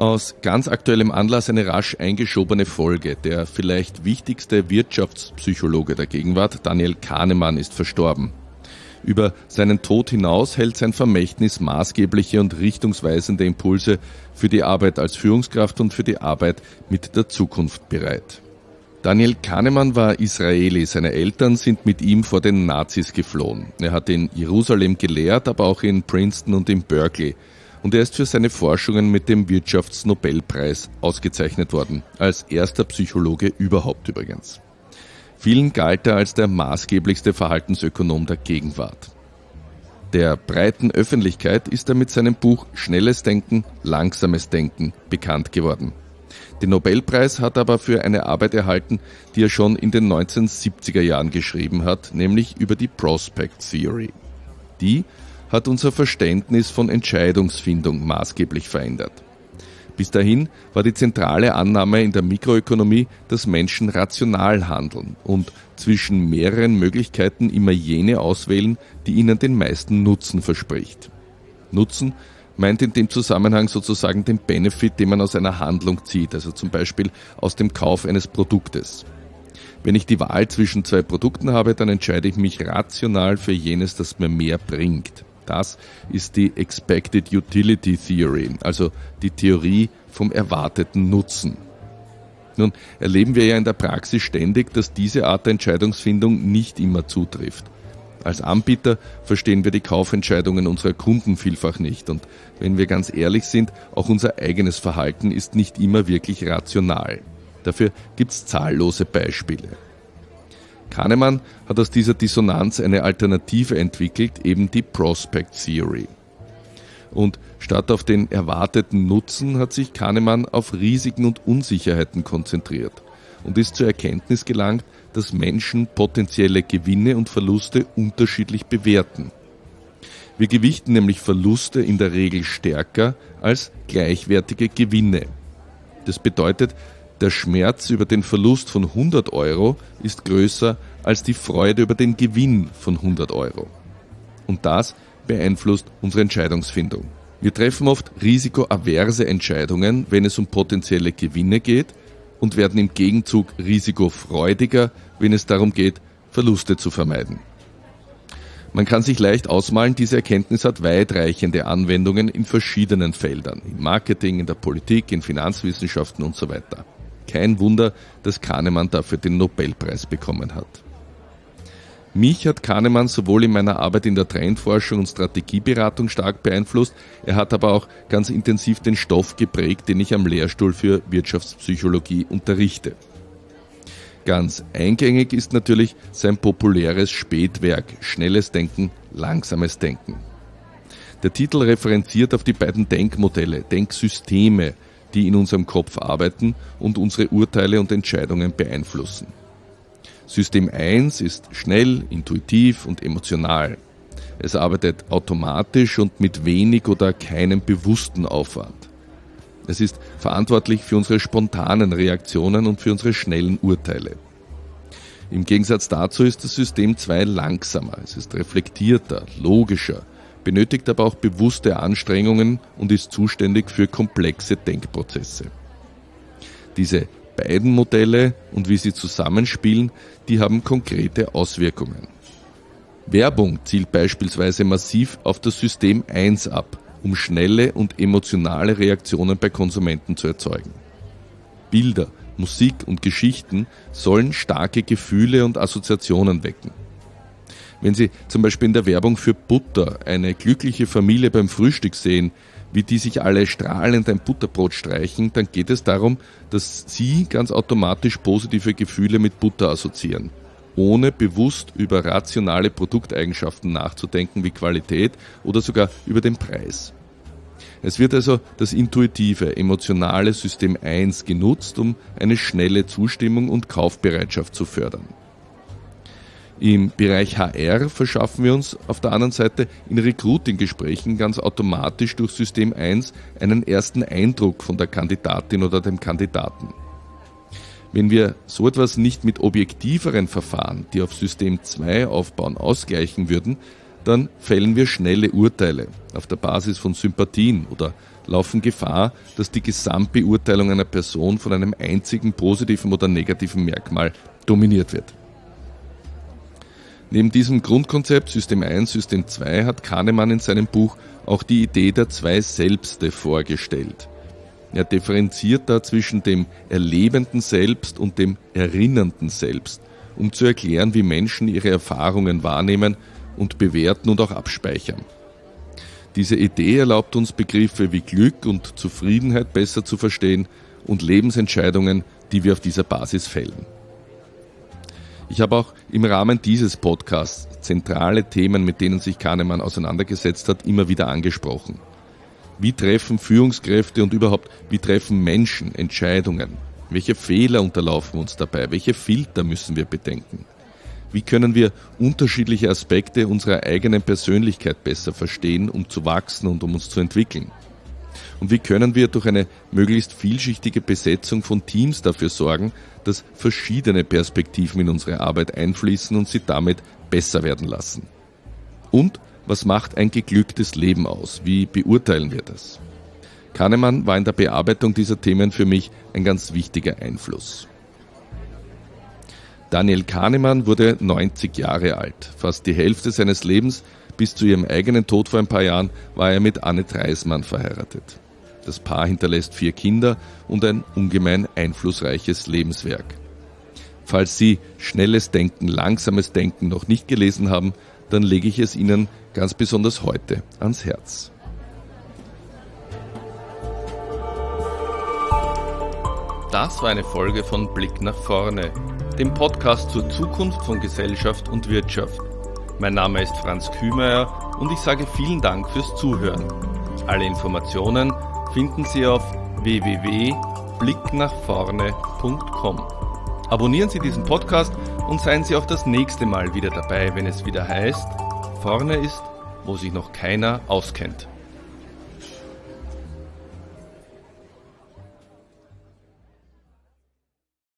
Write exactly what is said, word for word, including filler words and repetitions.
Aus ganz aktuellem Anlass eine rasch eingeschobene Folge. Der vielleicht wichtigste Wirtschaftspsychologe der Gegenwart, Daniel Kahnemann, ist verstorben. Über seinen Tod hinaus hält sein Vermächtnis maßgebliche und richtungsweisende Impulse für die Arbeit als Führungskraft und für die Arbeit mit der Zukunft bereit. Daniel Kahnemann war Israeli. Seine Eltern sind mit ihm vor den Nazis geflohen. Er hat in Jerusalem gelehrt, aber auch in Princeton und in Berkeley. Und er ist für seine Forschungen mit dem Wirtschaftsnobelpreis ausgezeichnet worden. Als erster Psychologe überhaupt übrigens. Vielen galt er als der maßgeblichste Verhaltensökonom der Gegenwart. Der breiten Öffentlichkeit ist er mit seinem Buch Schnelles Denken, Langsames Denken bekannt geworden. Den Nobelpreis hat er aber für eine Arbeit erhalten, die er schon in den neunzehnhundertsiebziger Jahren geschrieben hat, nämlich über die Prospect Theory. Die hat unser Verständnis von Entscheidungsfindung maßgeblich verändert. Bis dahin war die zentrale Annahme in der Mikroökonomie, dass Menschen rational handeln und zwischen mehreren Möglichkeiten immer jene auswählen, die ihnen den meisten Nutzen verspricht. Nutzen meint in dem Zusammenhang sozusagen den Benefit, den man aus einer Handlung zieht, also zum Beispiel aus dem Kauf eines Produktes. Wenn ich die Wahl zwischen zwei Produkten habe, dann entscheide ich mich rational für jenes, das mir mehr bringt. Das ist die Expected Utility Theory, also die Theorie vom erwarteten Nutzen. Nun erleben wir ja in der Praxis ständig, dass diese Art der Entscheidungsfindung nicht immer zutrifft. Als Anbieter verstehen wir die Kaufentscheidungen unserer Kunden vielfach nicht und wenn wir ganz ehrlich sind, auch unser eigenes Verhalten ist nicht immer wirklich rational. Dafür gibt es zahllose Beispiele. Kahnemann hat aus dieser Dissonanz eine Alternative entwickelt, eben die Prospect Theory. Und statt auf den erwarteten Nutzen hat sich Kahnemann auf Risiken und Unsicherheiten konzentriert und ist zur Erkenntnis gelangt, dass Menschen potenzielle Gewinne und Verluste unterschiedlich bewerten. Wir gewichten nämlich Verluste in der Regel stärker als gleichwertige Gewinne. Das bedeutet, der Schmerz über den Verlust von hundert Euro ist größer als die Freude über den Gewinn von hundert Euro. Und das beeinflusst unsere Entscheidungsfindung. Wir treffen oft risikoaverse Entscheidungen, wenn es um potenzielle Gewinne geht, und werden im Gegenzug risikofreudiger, wenn es darum geht, Verluste zu vermeiden. Man kann sich leicht ausmalen, diese Erkenntnis hat weitreichende Anwendungen in verschiedenen Feldern, im Marketing, in der Politik, in Finanzwissenschaften und so weiter. Kein Wunder, dass Kahnemann dafür den Nobelpreis bekommen hat. Mich hat Kahnemann sowohl in meiner Arbeit in der Trendforschung und Strategieberatung stark beeinflusst, er hat aber auch ganz intensiv den Stoff geprägt, den ich am Lehrstuhl für Wirtschaftspsychologie unterrichte. Ganz eingängig ist natürlich sein populäres Spätwerk Schnelles Denken, Langsames Denken. Der Titel referenziert auf die beiden Denkmodelle, Denksysteme, die in unserem Kopf arbeiten und unsere Urteile und Entscheidungen beeinflussen. System eins ist schnell, intuitiv und emotional. Es arbeitet automatisch und mit wenig oder keinem bewussten Aufwand. Es ist verantwortlich für unsere spontanen Reaktionen und für unsere schnellen Urteile. Im Gegensatz dazu ist das System zwei langsamer. Es ist reflektierter, logischer, benötigt aber auch bewusste Anstrengungen und ist zuständig für komplexe Denkprozesse. Diese beiden Modelle und wie sie zusammenspielen, die haben konkrete Auswirkungen. Werbung zielt beispielsweise massiv auf das System eins ab, um schnelle und emotionale Reaktionen bei Konsumenten zu erzeugen. Bilder, Musik und Geschichten sollen starke Gefühle und Assoziationen wecken. Wenn Sie zum Beispiel in der Werbung für Butter eine glückliche Familie beim Frühstück sehen, wie die sich alle strahlend ein Butterbrot streichen, dann geht es darum, dass Sie ganz automatisch positive Gefühle mit Butter assoziieren, ohne bewusst über rationale Produkteigenschaften nachzudenken wie Qualität oder sogar über den Preis. Es wird also das intuitive, emotionale System eins genutzt, um eine schnelle Zustimmung und Kaufbereitschaft zu fördern. Im Bereich H R verschaffen wir uns auf der anderen Seite in Recruiting-Gesprächen ganz automatisch durch System eins einen ersten Eindruck von der Kandidatin oder dem Kandidaten. Wenn wir so etwas nicht mit objektiveren Verfahren, die auf System zwei aufbauen, ausgleichen würden, dann fällen wir schnelle Urteile auf der Basis von Sympathien oder laufen Gefahr, dass die Gesamtbeurteilung einer Person von einem einzigen positiven oder negativen Merkmal dominiert wird. Neben diesem Grundkonzept System eins, System zwei hat Kahnemann in seinem Buch auch die Idee der zwei Selbste vorgestellt. Er differenziert da zwischen dem erlebenden Selbst und dem erinnernden Selbst, um zu erklären, wie Menschen ihre Erfahrungen wahrnehmen und bewerten und auch abspeichern. Diese Idee erlaubt uns, Begriffe wie Glück und Zufriedenheit besser zu verstehen und Lebensentscheidungen, die wir auf dieser Basis fällen. Ich habe auch im Rahmen dieses Podcasts zentrale Themen, mit denen sich Kahnemann auseinandergesetzt hat, immer wieder angesprochen. Wie treffen Führungskräfte und überhaupt, wie treffen Menschen Entscheidungen? Welche Fehler unterlaufen uns dabei? Welche Filter müssen wir bedenken? Wie können wir unterschiedliche Aspekte unserer eigenen Persönlichkeit besser verstehen, um zu wachsen und um uns zu entwickeln? Und wie können wir durch eine möglichst vielschichtige Besetzung von Teams dafür sorgen, dass verschiedene Perspektiven in unsere Arbeit einfließen und sie damit besser werden lassen? Und was macht ein geglücktes Leben aus? Wie beurteilen wir das? Kahnemann war in der Bearbeitung dieser Themen für mich ein ganz wichtiger Einfluss. Daniel Kahnemann wurde neunzig Jahre alt. Fast die Hälfte seines Lebens, bis zu ihrem eigenen Tod vor ein paar Jahren, war er mit Anne Treismann verheiratet. Das Paar hinterlässt vier Kinder und ein ungemein einflussreiches Lebenswerk. Falls Sie Schnelles Denken, Langsames Denken noch nicht gelesen haben, dann lege ich es Ihnen ganz besonders heute ans Herz. Das war eine Folge von Blick nach vorne, dem Podcast zur Zukunft von Gesellschaft und Wirtschaft. Mein Name ist Franz Kühmeier und ich sage vielen Dank fürs Zuhören. Alle Informationen finden Sie auf w w w punkt blick nach vorne punkt com. Abonnieren Sie diesen Podcast und seien Sie auch das nächste Mal wieder dabei, wenn es wieder heißt, vorne ist, wo sich noch keiner auskennt.